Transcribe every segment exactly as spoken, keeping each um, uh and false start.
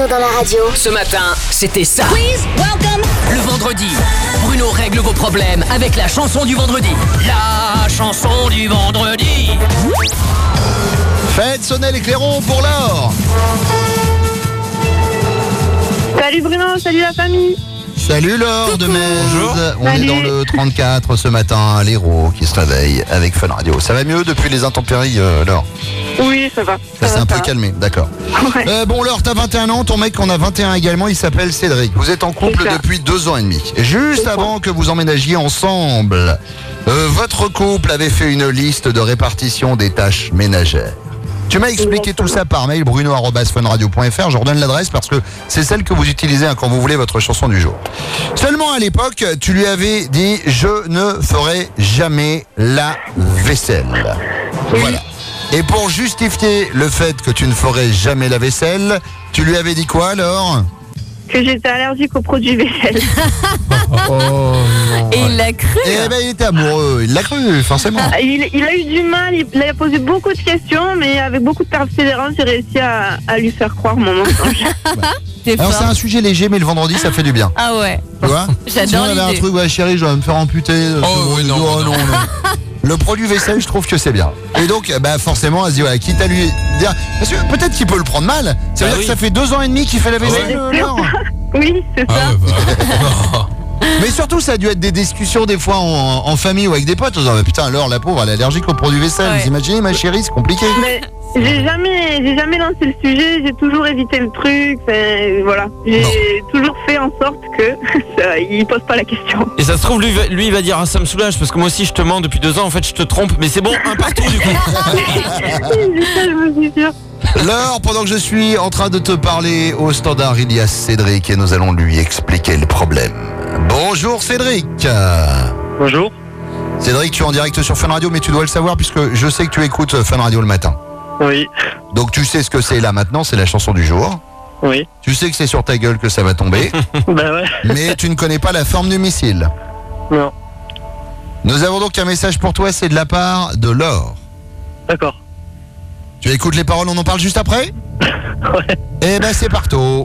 Bruno dans la radio. Ce matin, c'était ça. Please welcome. Le vendredi, Bruno règle vos problèmes avec la chanson du vendredi. La chanson du vendredi. Faites sonner les clairons pour l'or. Salut Bruno, salut la famille. Salut Laure de Metz. On Salut. est dans le trente-quatre ce matin, l'héros qui se réveille avec Fun Radio. Ça va mieux depuis les intempéries, euh, Laure? Oui, ça va. Ça s'est va, un peu va. calmé, d'accord. Ouais. Euh, bon Laure, t'as vingt et un ans, ton mec en a vingt et un également, il s'appelle Cédric. Vous êtes en couple C'est ça. depuis deux ans et demi. Juste C'est ça. avant que vous emménagiez ensemble, euh, votre couple avait fait une liste de répartition des tâches ménagères. Tu m'as expliqué tout ça par mail, bruno arobase fun radio point f r. Je redonne l'adresse parce que c'est celle que vous utilisez hein, quand vous voulez votre chanson du jour. Seulement à l'époque, tu lui avais dit « Je ne ferai jamais la vaisselle ». Voilà. Et pour justifier le fait que tu ne ferais jamais la vaisselle, tu lui avais dit quoi alors? Que j'étais allergique aux produits vaisselle. Oh, Et il l'a cru. Eh ben il était amoureux, il l'a cru, forcément. Il, il a eu du mal, il, il a posé beaucoup de questions, mais avec beaucoup de persévérance, j'ai réussi à, à lui faire croire mon mensonge. C'est Alors fort. c'est un sujet léger, mais le vendredi ça fait du bien. Ah ouais. Tu vois? J'adore Sinon, il y avait un l'idée. truc, ouais chérie, je vais me faire amputer. euh, Oh, oui, non, oh, non, non, non. Le produit vaisselle, je trouve que c'est bien. Et donc, bah forcément, elle se dit, ouais, quitte à lui dire... Parce que peut-être qu'il peut le prendre mal. Ça veut Ah dire oui. que ça fait deux ans et demi qu'il fait la vaisselle, Ouais. euh, Laure. Oui, c'est ça. Ah ouais, bah. Mais surtout, ça a dû être des discussions des fois en, en famille ou avec des potes. En disant, putain, Laure, la pauvre, elle est allergique aux produits vaisselle. Ouais. Vous imaginez, ma chérie, c'est compliqué. Mais j'ai jamais, j'ai jamais lancé le sujet, j'ai toujours évité le truc. Enfin, voilà, j'ai toujours fait en sorte que ça, il pose pas la question. Et ça se trouve, lui, va- lui il va dire ah, ça me soulage parce que moi aussi je te mens depuis deux ans, en fait je te trompe, mais c'est bon, un partout du coup. C'est ça, je me suis sûre. Laure, pendant que je suis en train de te parler au standard, il y a Cédric et nous allons lui expliquer le problème. Bonjour Cédric. Bonjour. Cédric, tu es en direct sur Fun Radio, mais tu dois le savoir puisque je sais que tu écoutes Fun Radio le matin. Oui, Donc tu sais ce que c'est là maintenant, c'est la chanson du jour. oui. Tu sais que c'est sur ta gueule que ça va tomber, Bah ouais. mais tu ne connais pas la forme du missile. Non. Nous avons donc un message pour toi, c'est de la part de Laure. D'accord. Tu écoutes les paroles, on en parle juste après? Ouais. Eh ben c'est parto.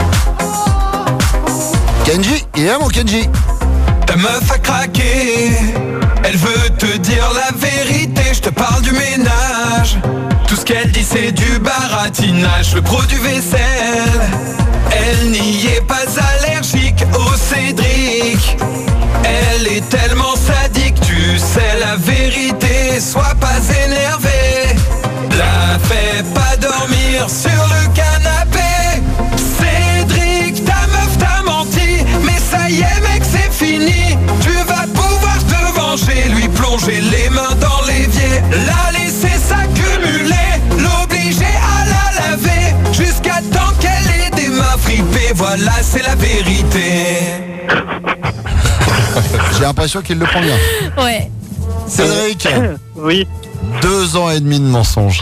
Kenji, il est là mon Kenji. Ta meuf a craqué, elle veut te dire la vérité, je te parle du ménage. Tout ce qu'elle dit c'est du baratinage, le produit vaisselle. Elle n'y est pas allergique au Cédric. Elle est tellement sadique, tu sais la vérité, sois pas énervé. La fais pas dormir sur le canapé. Cédric, ta meuf t'a menti, mais ça y est mec c'est fini. Tu vas pouvoir te venger, lui plonger les mains dans l'évier, la laisser s'accumuler, l'obliger à la laver, jusqu'à temps qu'elle ait des mains fripées. Voilà c'est la vérité. J'ai l'impression qu'il le prend bien. Ouais. Cédric, Oui. deux ans et demi de mensonges.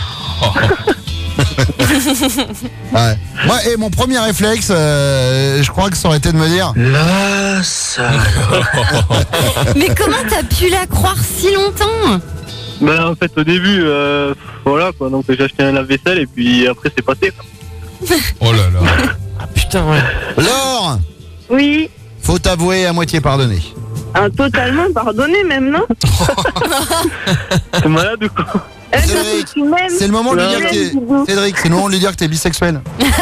Ouais. Moi, et mon premier réflexe, euh, je crois que ça aurait été de me dire La salope. Mais comment t'as pu la croire si longtemps? Bah en fait au début, euh, voilà quoi, donc j'ai acheté un lave-vaisselle et puis après c'est passé. Quoi. Oh là là. Ah putain ouais. Laure, Oui, faut t'avouer à moitié pardonné. un totalement pardonné même, non? T'es malade ou quoi? Eh, Cédric, tu m'aimes. C'est le moment de lui Ouais. dire que t'es... Cédric, c'est le moment de lui dire que t'es bisexuel.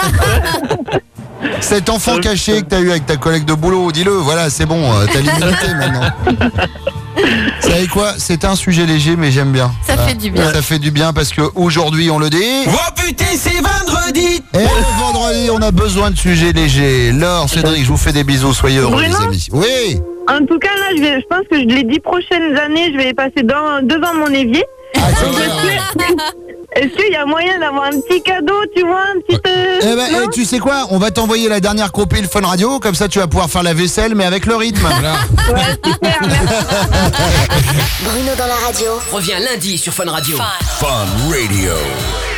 Cet enfant caché que t'as eu avec ta collègue de boulot, dis-le, voilà, c'est bon, euh, t'as l'immunité maintenant. Vous savez quoi? C'est un sujet léger, mais j'aime bien. Ça fait du bien. Ça fait du bien parce qu'aujourd'hui, on le dit. Oh putain c'est vendredi. Et le vendredi, on a besoin de sujets légers. Laure, Cédric, je vous fais des bisous, soyez heureux Bruno les amis. Oui. En tout cas, là, je, vais, je pense que les dix prochaines années, je vais les passer dans, devant mon évier. Ah, c'est Donc, clair. est-ce que- est-ce qu'il y a moyen d'avoir un petit cadeau, tu vois, un petit... euh, Eh ben, non eh, tu sais quoi? On va t'envoyer la dernière compile Fun Radio, comme ça tu vas pouvoir faire la vaisselle, mais avec le rythme. Ouais, super, merci. Bruno dans la radio. Reviens lundi sur Fun Radio. Fun Radio.